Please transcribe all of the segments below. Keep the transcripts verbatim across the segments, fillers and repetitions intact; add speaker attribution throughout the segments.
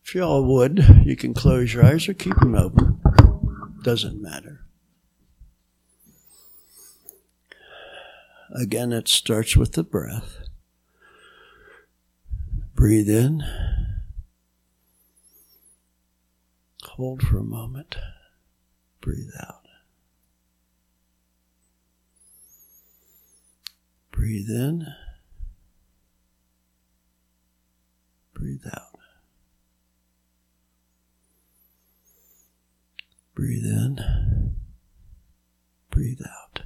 Speaker 1: If you all would, you can close your eyes or keep them open. Doesn't matter. Again, it starts with the breath. Breathe in. Hold for a moment. Breathe out. Breathe in. Breathe out. Breathe in. Breathe out.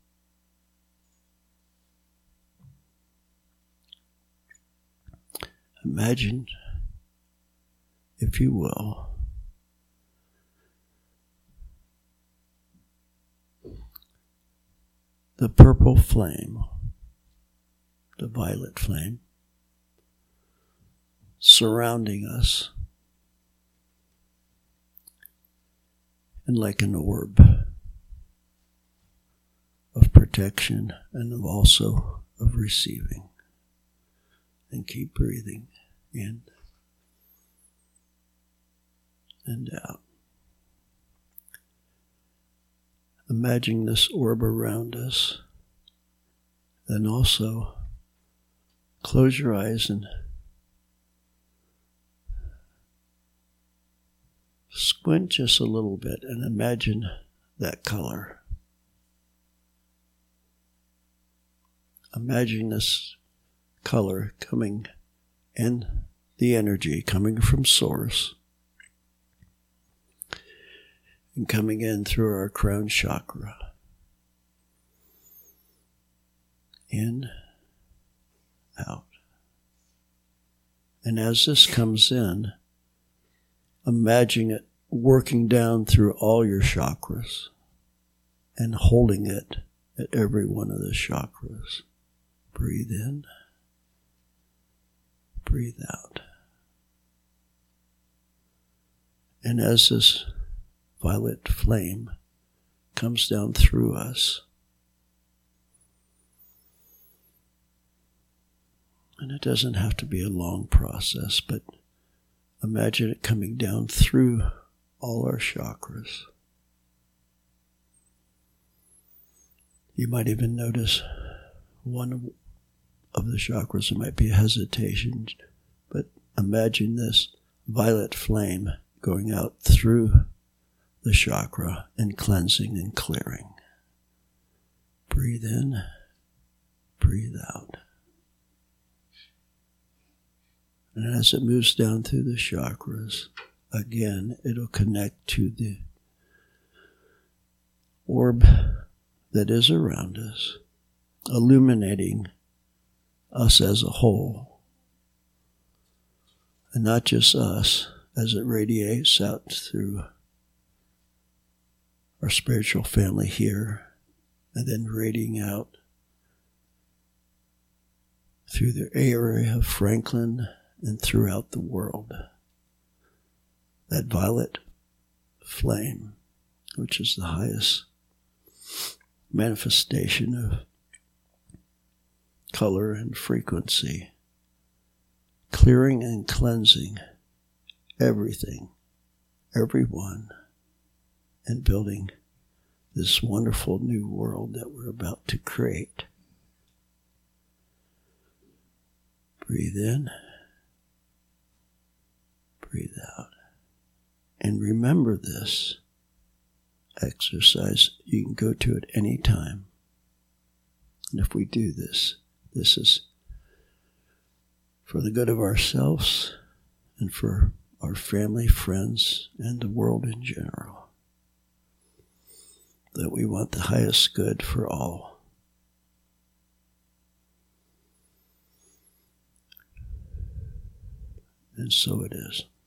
Speaker 1: Imagine, if you will, the purple flame, the violet flame, surrounding us, and like an orb of protection and of also of receiving. And keep breathing in and out. Imagine this orb around us. Then also close your eyes and squint just a little bit and imagine that color. Imagine this color coming in, the energy coming from source and coming in through our crown chakra. In, out. And as this comes in, imagine it working down through all your chakras and holding it at every one of the chakras. Breathe in. Breathe out. And as this violet flame comes down through us, and it doesn't have to be a long process, but imagine it coming down through all our chakras. You might even notice one of the chakras, there might be a hesitation, but imagine this violet flame going out through the chakra and cleansing and clearing. Breathe in, breathe out. And as it moves down through the chakras, again, it'll connect to the orb that is around us, illuminating us as a whole, and not just us, as it radiates out through our spiritual family here, and then radiating out through the area of Franklin and throughout the world. That violet flame, which is the highest manifestation of color and frequency, clearing and cleansing everything, everyone, and building this wonderful new world that we're about to create. Breathe in, breathe out, and remember this exercise. You can go to it any time. And if we do this, this is for the good of ourselves and for our family, friends, and the world in general. That we want the highest good for all. And so it is.